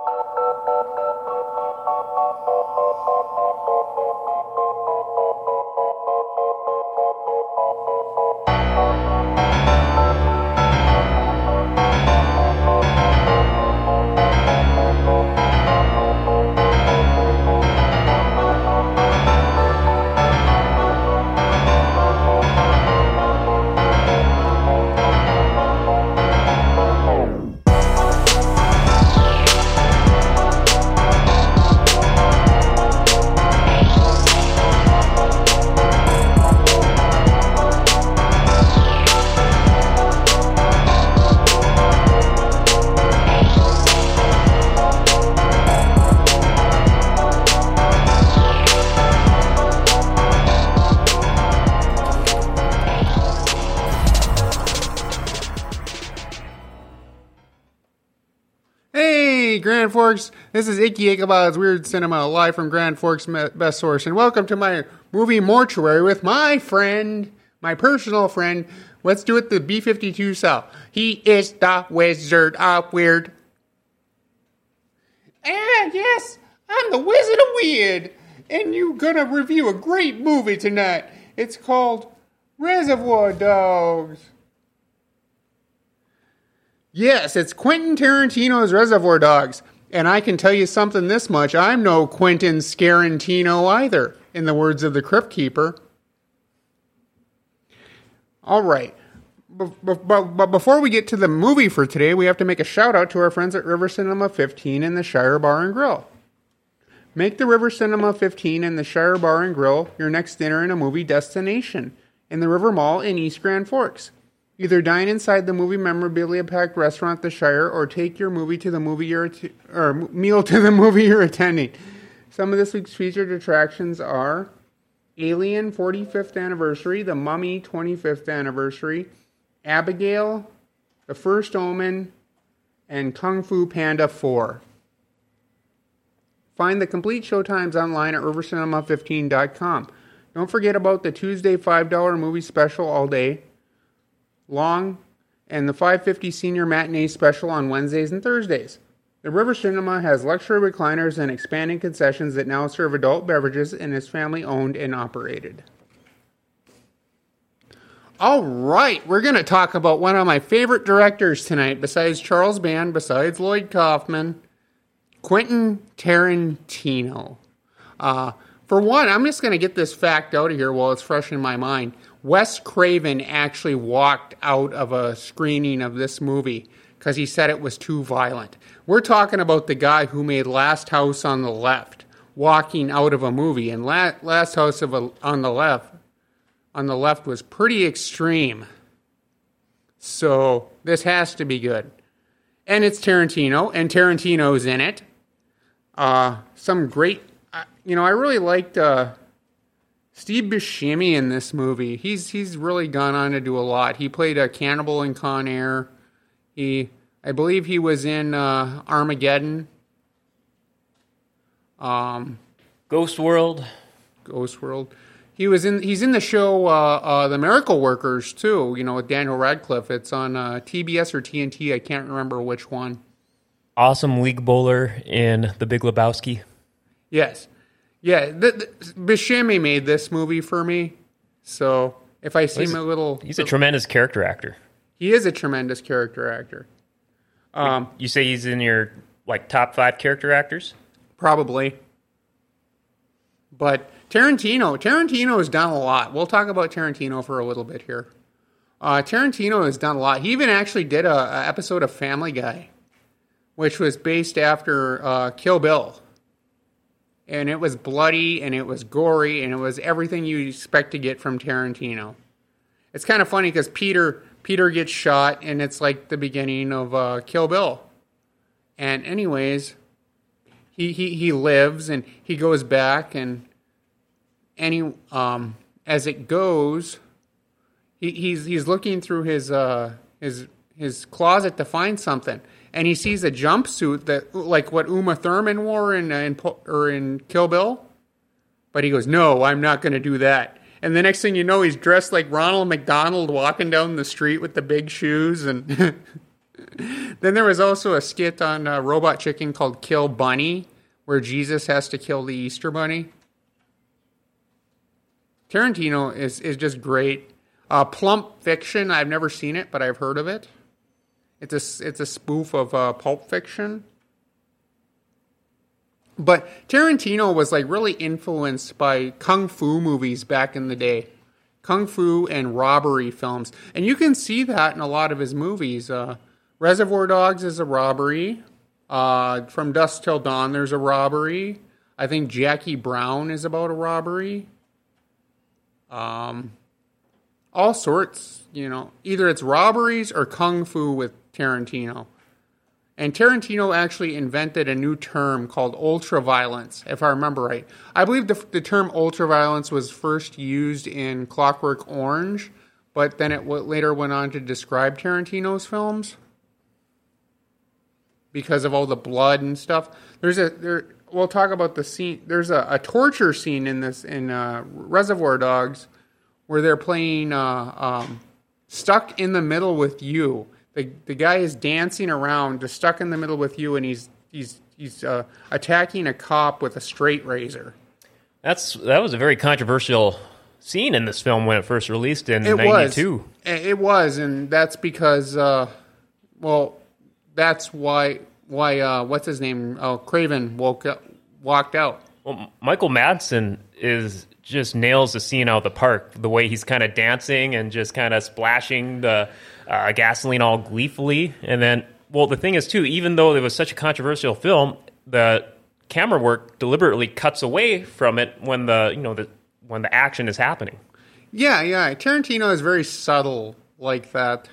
Grand Forks. This is Icky Ichabod's Weird Cinema, live from Grand Forks Best Source, and welcome to my movie mortuary with my friend, my personal friend. Let's do it the B-52 style. He is the Wizard of Weird. Yes, I'm the Wizard of Weird, and you're gonna review a great movie tonight. It's called Reservoir Dogs. Yes, it's Quentin Tarantino's Reservoir Dogs. And I can tell you something this much. I'm no Quentin Scarantino either, in the words of the Crypt Keeper. All right. But before we get to the movie for today, we have to make a shout out to our friends at River Cinema 15 and the Shire Bar and Grill. Make the River Cinema 15 and the Shire Bar and Grill your next dinner and a movie destination in the River Mall in East Grand Forks. Either dine inside the movie memorabilia-packed restaurant, The Shire, or take your movie to the movie meal to the movie you're attending. Some of this week's featured attractions are Alien 45th Anniversary, The Mummy 25th Anniversary, Abigail, The First Omen, and Kung Fu Panda 4. Find the complete showtimes online at rivercinema15.com. Don't forget about the Tuesday $5 movie special all day long, and the $5.50 senior matinee special on Wednesdays and Thursdays. The River Cinema has luxury recliners and expanding concessions that now serve adult beverages and is family owned and operated. All right, we're going to talk about one of my favorite directors tonight, besides Charles Band, besides Lloyd Kaufman, Quentin Tarantino. For one, I'm just going to get this fact out of here while it's fresh in my mind. Wes Craven actually walked out of a screening of this movie because he said it was too violent. We're talking about the guy who made Last House on the Left, walking out of a movie, and Last House on the Left was pretty extreme. So this has to be good. And it's Tarantino, and Tarantino's in it. Some great, I really liked Steve Buscemi in this movie. He's really gone on to do a lot. He played a cannibal in Con Air. I believe he was in Armageddon. Ghost World. He's in the show The Miracle Workers too, with Daniel Radcliffe. It's on TBS or TNT. I can't remember which one. Awesome league bowler in The Big Lebowski. Yes. Yeah, Buscemi made this movie for me, so if I see him a little... He's a tremendous character actor. He is a tremendous character actor. You say he's in your top 5 character actors? Probably. But Tarantino has done a lot. We'll talk about Tarantino for a little bit here. Tarantino has done a lot. He even actually did a episode of Family Guy, which was based after Kill Bill. And it was bloody, and it was gory, and it was everything you expect to get from Tarantino. It's kind of funny because Peter gets shot, and it's like the beginning of Kill Bill. And anyways, he lives, and he goes back, and as it goes, he's looking through his closet to find something. And he sees a jumpsuit that, like what Uma Thurman wore in Kill Bill. But he goes, no, I'm not going to do that. And the next thing you know, he's dressed like Ronald McDonald walking down the street with the big shoes. And Then there was also a skit on Robot Chicken called Kill Bunny, where Jesus has to kill the Easter Bunny. Tarantino is just great. Plump Fiction, I've never seen it, but I've heard of it. It's a spoof of Pulp Fiction. But Tarantino was like really influenced by kung fu movies back in the day. Kung fu and robbery films. And you can see that in a lot of his movies. Reservoir Dogs is a robbery. From Dusk Till Dawn, there's a robbery. I think Jackie Brown is about a robbery. All sorts, either it's robberies or kung fu with Tarantino. And Tarantino actually invented a new term called ultraviolence, if I remember right. I believe the term ultraviolence was first used in Clockwork Orange, but then it later went on to describe Tarantino's films because of all the blood and stuff. We'll talk about the scene. There's a torture scene in Reservoir Dogs where they're playing Stuck in the Middle with You. The guy is dancing around, just stuck in the middle with you, and he's attacking a cop with a straight razor. That was a very controversial scene in this film when it first released in '92. It was, and that's because, that's why what's his name? Craven walked out. Well, Michael Madsen just nails the scene out of the park. The way he's kind of dancing and just kind of splashing the gasoline all gleefully. And then, the thing is, too, even though it was such a controversial film, the camera work deliberately cuts away from it when the action is happening. Yeah. Tarantino is very subtle like that.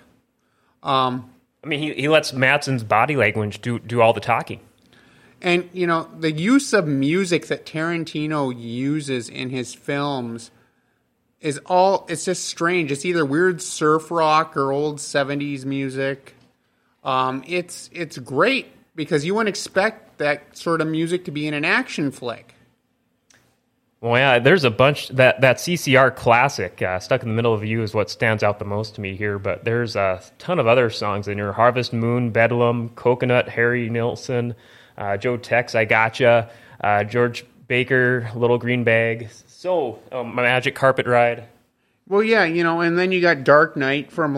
He lets Madsen's body language do all the talking. And, the use of music that Tarantino uses in his films it's just strange. It's either weird surf rock or old 70s music. It's great because you wouldn't expect that sort of music to be in an action flick. Well, yeah, there's a bunch. That CCR classic, Stuck in the Middle of You, is what stands out the most to me here, but there's a ton of other songs in here. Harvest Moon, Bedlam, Coconut, Harry Nilsson, Joe Tex, I Gotcha, George Baker, Little Green Bag, My Magic Carpet Ride. Well, yeah, and then you got Dark Knight from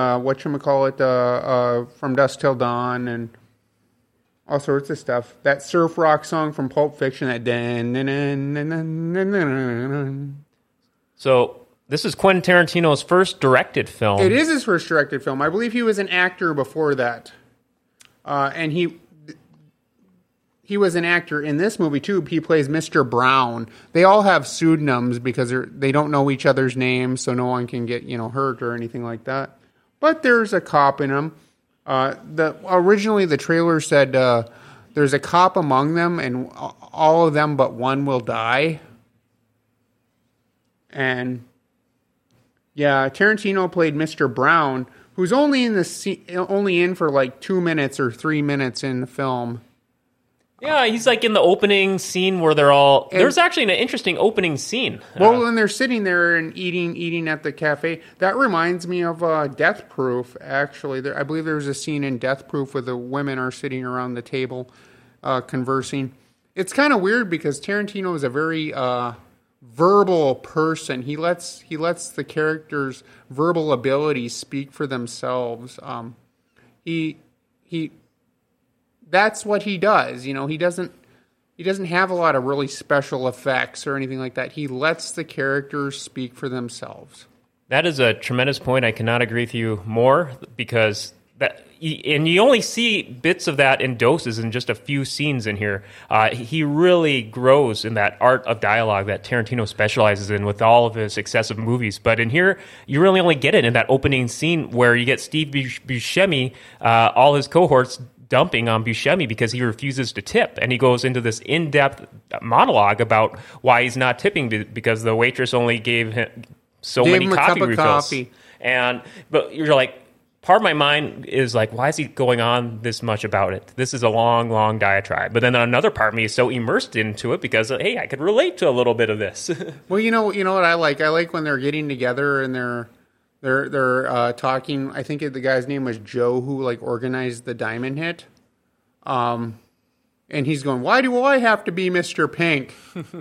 from Dusk Till Dawn and all sorts of stuff. That surf rock song from Pulp Fiction, that So this is Quentin Tarantino's first directed film. It is his first directed film. I believe he was an actor before that. And he was an actor in this movie, too. He plays Mr. Brown. They all have pseudonyms because they don't know each other's names, so no one can get, hurt or anything like that. But there's a cop in them. Originally, the trailer said there's a cop among them, and all of them but one will die. And, yeah, Tarantino played Mr. Brown, who's only in for like 2 minutes or 3 minutes in the film. Yeah, he's like in the opening scene where there's actually an interesting opening scene. Well, when they're sitting there and eating at the cafe, that reminds me of Death Proof, actually. I believe there's a scene in Death Proof where the women are sitting around the table conversing. It's kind of weird because Tarantino is a very verbal person. He lets the characters' verbal abilities speak for themselves. That's what he does. He doesn't have a lot of really special effects or anything like that. He lets the characters speak for themselves. That is a tremendous point. I cannot agree with you more because you only see bits of that in doses in just a few scenes in here. He really grows in that art of dialogue that Tarantino specializes in with all of his successive movies. But in here, you really only get it in that opening scene where you get Steve Buscemi, all his cohorts dumping on Buscemi because he refuses to tip. And he goes into this in-depth monologue about why he's not tipping because the waitress only gave him many coffee refills. But you're like, part of my mind is like, why is he going on this much about it? This is a long, long diatribe. But then another part of me is so immersed into it because, hey, I could relate to a little bit of this. Well, you know what I like? I like when they're getting together and They're talking. I think the guy's name was Joe, who like organized the diamond hit. And he's going, "Why do I have to be Mr. Pink?"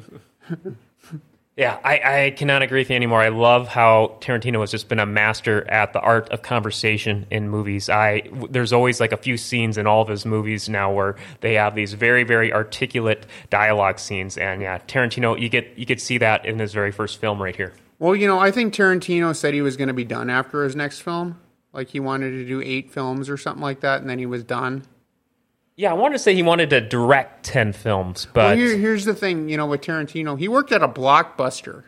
Yeah, I cannot agree with you anymore. I love how Tarantino has just been a master at the art of conversation in movies. There's always like a few scenes in all of his movies now where they have these very, very articulate dialogue scenes. And yeah, Tarantino, you could see that in his very first film right here. Well, I think Tarantino said he was going to be done after his next film. Like he wanted to do 8 films or something like that, and then he was done. Yeah, I wanted to say he wanted to direct 10 films, but... Well, here's the thing, with Tarantino. He worked at a Blockbuster.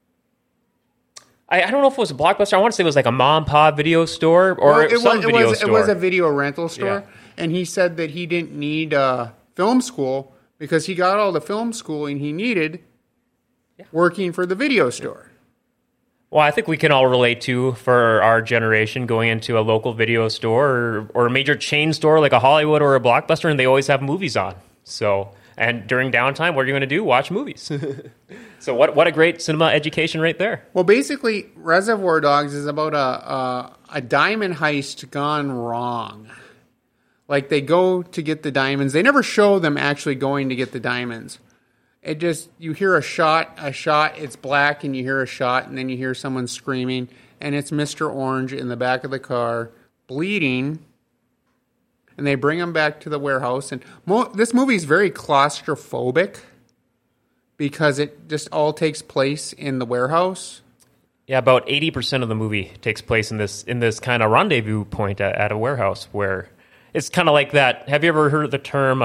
I don't know if it was a Blockbuster. I want to say it was like a mom-and-pop video store or some video store. It was a video rental store, and he said that he didn't need film school because he got all the film schooling he needed working for the video store. Well, I think we can all relate to, for our generation, going into a local video store or a major chain store like a Hollywood or a Blockbuster, and they always have movies on. So, and during downtime, what are you going to do? Watch movies. So what a great cinema education right there. Well, basically, Reservoir Dogs is about a diamond heist gone wrong. Like, they go to get the diamonds. They never show them actually going to get the diamonds. It just, you hear a shot, it's black, and you hear a shot, and then you hear someone screaming, and it's Mr. Orange in the back of the car, bleeding, and they bring him back to the warehouse. And this movie is very claustrophobic, because it just all takes place in the warehouse. Yeah, about 80% of the movie takes place in this kind of rendezvous point at a warehouse, where it's kind of like that. Have you ever heard of the term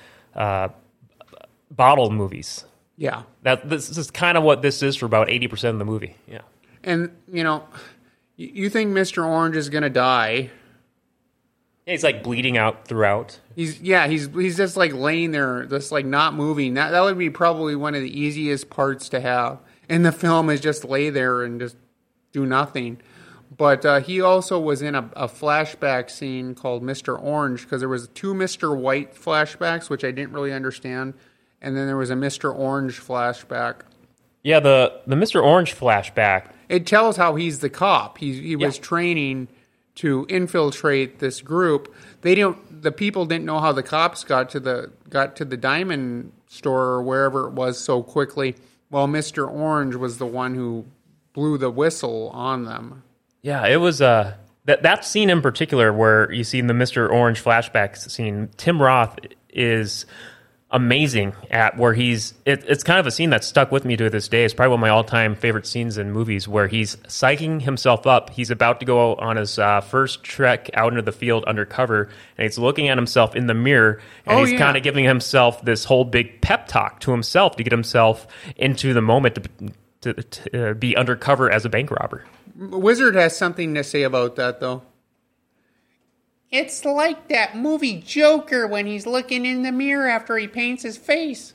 bottle movies? Yeah. This is kind of what this is for about 80% of the movie. Yeah. And, you think Mr. Orange is going to die. Yeah, he's like bleeding out throughout. He's just like laying there, just like not moving. That would be probably one of the easiest parts to have in the film, is just lay there and just do nothing. But he also was in a flashback scene called Mr. Orange, because there was 2 Mr. White flashbacks, which I didn't really understand. And then there was a Mr. Orange flashback. Yeah, the Mr. Orange flashback. It tells how he's the cop. He was training to infiltrate this group. The people didn't know how the cops got to the diamond store or wherever it was so quickly. Well, Mr. Orange was the one who blew the whistle on them. Yeah, it was that scene in particular where you see in the Mr. Orange flashback scene, Tim Roth is amazing at where it's kind of a scene that's stuck with me to this day. It's probably one of my all-time favorite scenes in movies, where he's psyching himself up. He's about to go on his first trek out into the field undercover, and he's looking at himself in the mirror, and he's kind of giving himself this whole big pep talk to himself to get himself into the moment to be undercover as a bank robber. Wizard has something to say about that, though. It's like that movie Joker when he's looking in the mirror after he paints his face.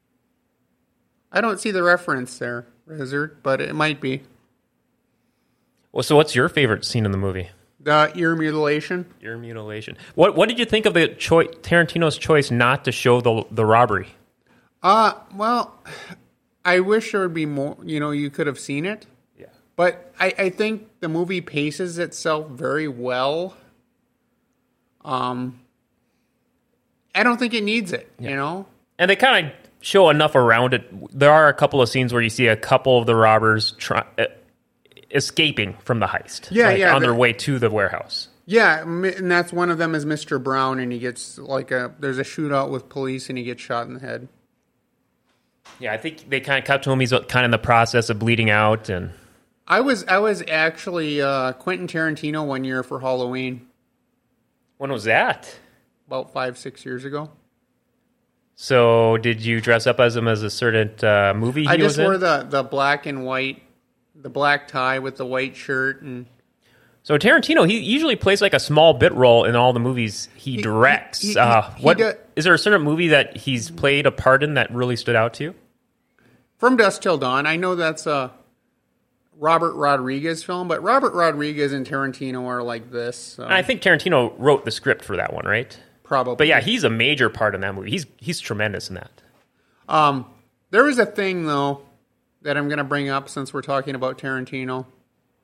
I don't see the reference there, Wizard, but it might be. Well, so what's your favorite scene in the movie? The ear mutilation. Ear mutilation. What did you think of the Tarantino's choice not to show the robbery? Well, I wish there would be more. You could have seen it. Yeah. But I think the movie paces itself very well. I don't think it needs it, And they kind of show enough around it. There are a couple of scenes where you see a couple of the robbers escaping from the heist. Yeah, on their way to the warehouse. Yeah, and that's one of them is Mr. Brown, and he gets there's a shootout with police, and he gets shot in the head. Yeah, I think they kind of cut to him. He's kind of in the process of bleeding out, and I was actually Quentin Tarantino one year for Halloween. When was that? About 5-6 years ago. So, did you dress up as him as a certain movie he was in? I just wore the black and white, the black tie with the white shirt. And so, Tarantino, he usually plays like a small bit role in all the movies he directs. Is there a certain movie that he's played a part in that really stood out to you? From Dusk Till Dawn. I know that's a Robert Rodriguez film, but Robert Rodriguez and Tarantino are like this. So. I think Tarantino wrote the script for that one, right? Probably. But yeah, he's a major part in that movie. He's tremendous in that. There is a thing, though, that I'm going to bring up since we're talking about Tarantino.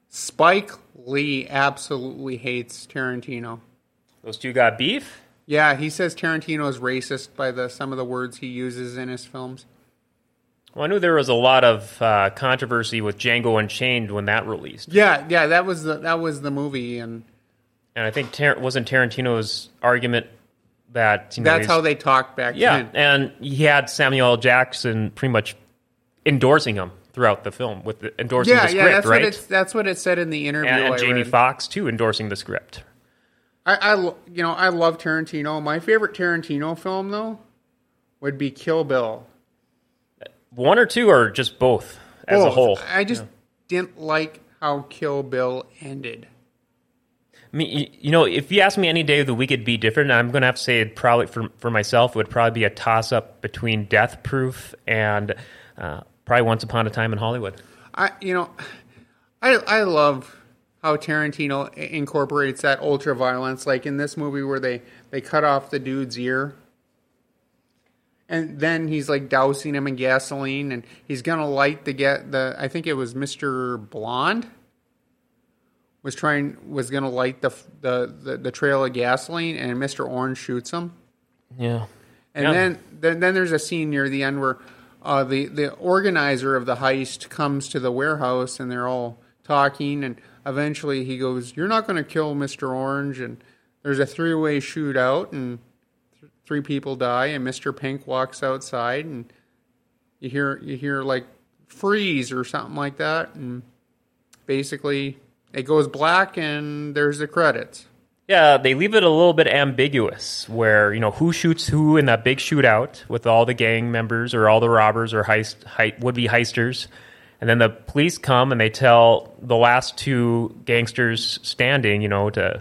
Spike Lee absolutely hates Tarantino. Those two got beef? Yeah, he says Tarantino is racist by some of the words he uses in his films. Well, I knew there was a lot of controversy with Django Unchained when that released. Yeah, that was the movie, and I think wasn't Tarantino's argument that that's how they talked back then. Yeah, and he had Samuel L. Jackson pretty much endorsing him throughout the film with endorsing the script, right? That's what it said in the interview. And Jamie Foxx too endorsing the script. I love Tarantino. My favorite Tarantino film though would be Kill Bill. One or two, or just both as a whole? I just didn't like how Kill Bill ended. I mean, if you ask me any day of the week, it'd be different. I'm going to have to say, probably for myself, it would probably be a toss-up between Death Proof and probably Once Upon a Time in Hollywood. I love how Tarantino incorporates that ultra violence, like in this movie where they cut off the dude's ear. And then he's like dousing him in gasoline, and he's gonna light the I think it was Mr. Blonde was gonna light the trail of gasoline, and Mr. Orange shoots him. Yeah. And then there's a scene near the end where the organizer of the heist comes to the warehouse, and they're all talking, and eventually he goes, "You're not gonna kill Mr. Orange," and there's a 3-way shootout, and 3 people die, and Mr. Pink walks outside, and you hear like freeze or something like that, and basically it goes black, and there's the credits. Yeah, they leave it a little bit ambiguous, where who shoots who in that big shootout with all the gang members or all the robbers or would-be heisters, and then the police come and they tell the last 2 gangsters standing,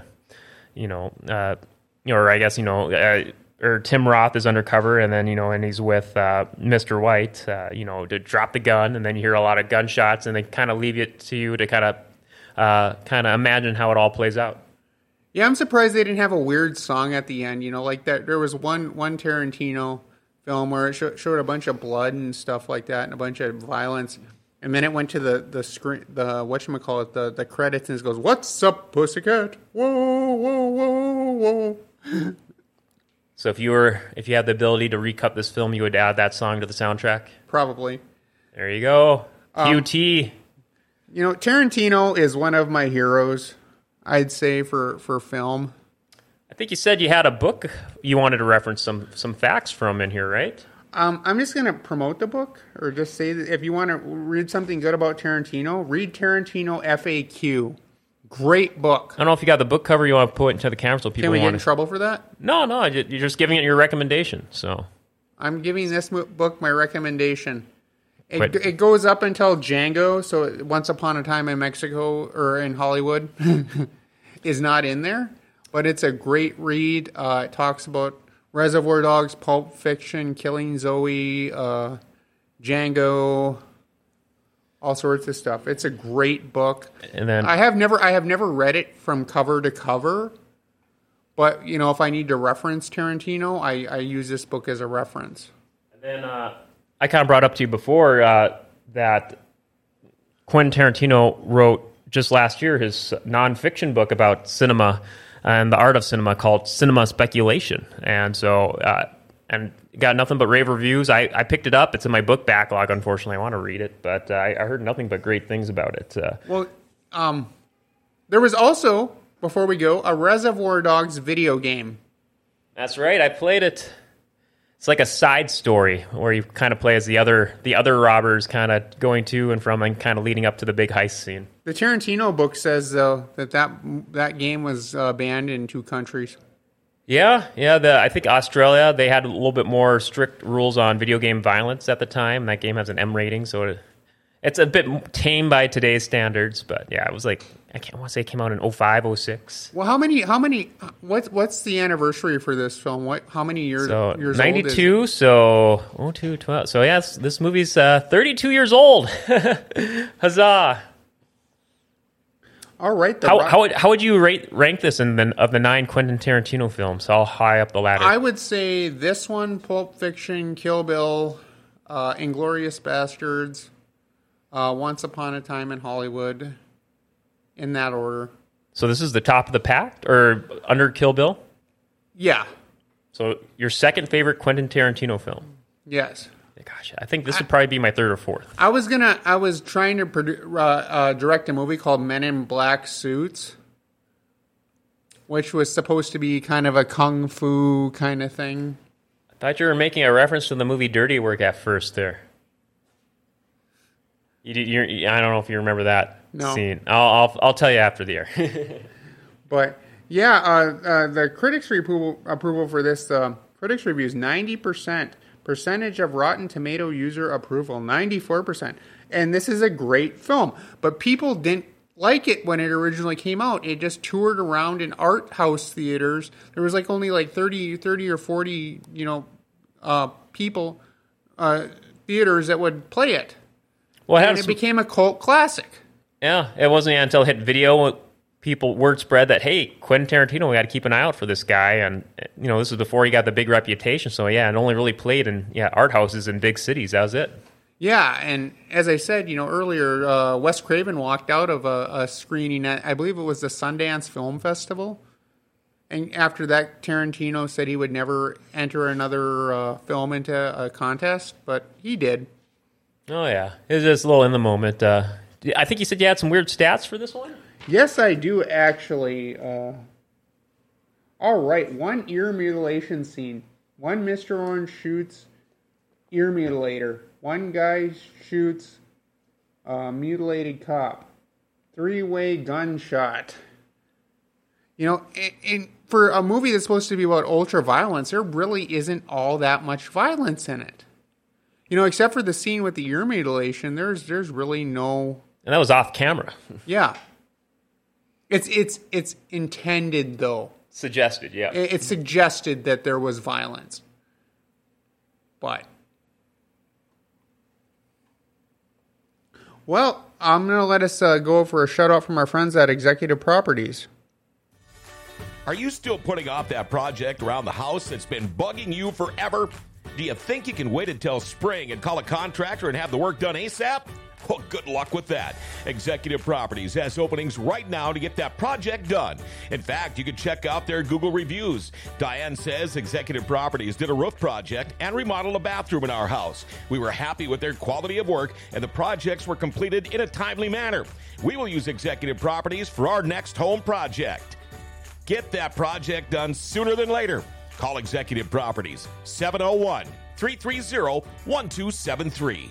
or Tim Roth is undercover, and then and he's with Mr. White, to drop the gun, and then you hear a lot of gunshots, and they kind of leave it to you to kind of imagine how it all plays out. Yeah, I'm surprised they didn't have a weird song at the end. Like that. There was one Tarantino film where it showed a bunch of blood and stuff like that, and a bunch of violence, and then it went to the screen, the credits, and it goes, "What's up, pussycat? Whoa, whoa, whoa, whoa." So if you had the ability to recut this film, you would add that song to the soundtrack? Probably. There you go. QT. Tarantino is one of my heroes, I'd say, for film. I think you said you had a book you wanted to reference some facts from in here, right? I'm just going to promote the book, or just say that if you want to read something good about Tarantino, read Tarantino FAQ. Great book. I don't know if you got the book cover you want to put into the camera so people Can we get in trouble for that? No, you're just giving it your recommendation. So I'm giving this book my recommendation. It goes up until Django, so Once Upon a Time in Mexico or in Hollywood is not in there, but it's a great read. It talks about Reservoir Dogs, Pulp Fiction, Killing Zoe, Django, all sorts of stuff. It's a great book. And then I have never read it from cover to cover, but if I need to reference Tarantino, I use this book as a reference. And then I kind of brought up to you before that Quentin Tarantino wrote just last year his nonfiction book about cinema and the art of cinema called Cinema Speculation, and so and got nothing but rave reviews. I picked it up. It's in my book backlog. Unfortunately, I want to read it, but I heard nothing but great things about it. There was also, before we go, a Reservoir Dogs video game. That's right. I played it. It's like a side story where you kind of play as the other robbers, kind of going to and from and kind of leading up to the big heist scene. The Tarantino book says, though, that game was banned in 2 countries. Yeah. I think Australia, they had a little bit more strict rules on video game violence at the time. That game has an M rating, so it's a bit tame by today's standards. But yeah, it was like, I want to say it came out in 05, 06. Well, what's the anniversary for this film? How many years old is it? 92, so 02, 12. So yes, this movie's 32 years old. Huzzah. All right. How would you rank this of the 9 Quentin Tarantino films? How high up the ladder? I would say this one, Pulp Fiction, Kill Bill, Inglourious Bastards, Once Upon a Time in Hollywood, in that order. So this is the top of the pack, or under Kill Bill? Yeah. So your second favorite Quentin Tarantino film? Yes. Gosh, I think this would probably be my third or fourth. I was trying to direct a movie called Men in Black Suits, which was supposed to be kind of a kung fu kind of thing. I thought you were making a reference to the movie Dirty Work at first there. I don't know if you remember that scene. I'll tell you after the air. But yeah, the critics' approval for this critics reviews 90%. Percentage of Rotten Tomato user approval 94%. And this is a great film, but people didn't like it when it originally came out. It just toured around in art house theaters. There was only 30 or 40, people theaters that would play it. Well, and it became a cult classic. Yeah, it wasn't until it hit video, word spread that, hey, Quentin Tarantino, we got to keep an eye out for this guy. And, this was before he got the big reputation. So, yeah, it only really played in art houses in big cities. That was it. Yeah, and as I said, earlier, Wes Craven walked out of a screening at, I believe it was the Sundance Film Festival. And after that, Tarantino said he would never enter another film into a contest, but he did. Oh, yeah. It was just a little in the moment. I think you said you had some weird stats for this one? Yes, I do, actually. All right, one ear mutilation scene. One Mr. Orange shoots ear mutilator. One guy shoots mutilated cop. 3-way gunshot. And for a movie that's supposed to be about ultra violence, there really isn't all that much violence in it. Except for the scene with the ear mutilation, there's really no. And that was off camera. Yeah. It's intended, though. Suggested, yeah. It's suggested that there was violence. But. Well, I'm going to let us go for a shout out from our friends at Executive Properties. Are you still putting off that project around the house that's been bugging you forever? Do you think you can wait until spring and call a contractor and have the work done ASAP? Well, good luck with that. Executive Properties has openings right now to get that project done. In fact, you can check out their Google reviews. Diane says Executive Properties did a roof project and remodeled a bathroom in our house. We were happy with their quality of work, and the projects were completed in a timely manner. We will use Executive Properties for our next home project. Get that project done sooner than later. Call Executive Properties, 701-330-1273.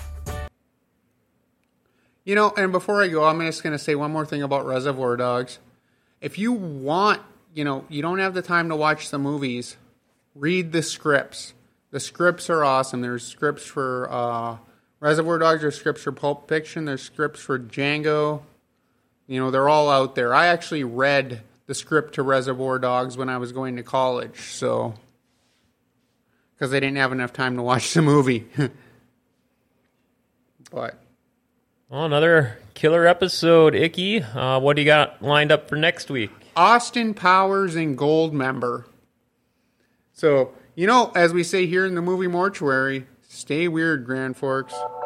And before I go, I'm just going to say one more thing about Reservoir Dogs. If you want, you don't have the time to watch the movies, read the scripts. The scripts are awesome. There's scripts for Reservoir Dogs, there's scripts for Pulp Fiction, there's scripts for Django. They're all out there. I actually read the script to Reservoir Dogs when I was going to college, because I didn't have enough time to watch the movie. But. Well, another killer episode, Icky. What do you got lined up for next week? Austin Powers and Goldmember. So, as we say here in the movie Mortuary, stay weird, Grand Forks.